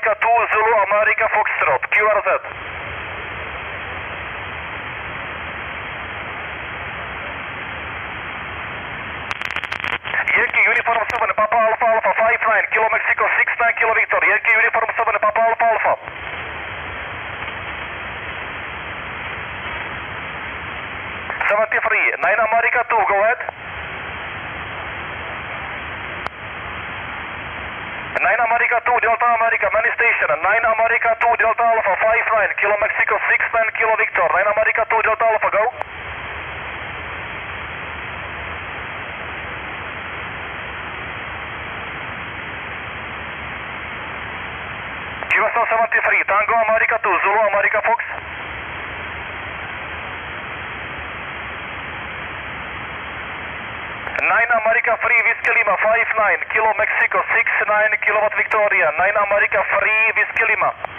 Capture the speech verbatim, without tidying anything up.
America two, Zulu, America Foxtrot, Q R Z. Yankee Uniform seven, Papa Alpha Alpha five nine, Kilo Mexico six nine, Kilo Victor. Yankee Uniform seven, Papa Alpha Alpha. seventy-three, nine America two, go ahead. nine America two, Delta America, many station. nine America two, Delta Alpha five nine, Kilo Mexico six nine, Kilo Victor. nine America two, Delta Alpha, go. Q S L seventy-three, Tango America two, Zulu America Fox. nine America three, Whiskey Lima five nine, Kilo Mexico six nine, Kilowatt Victoria. nine America three, Whiskey Lima.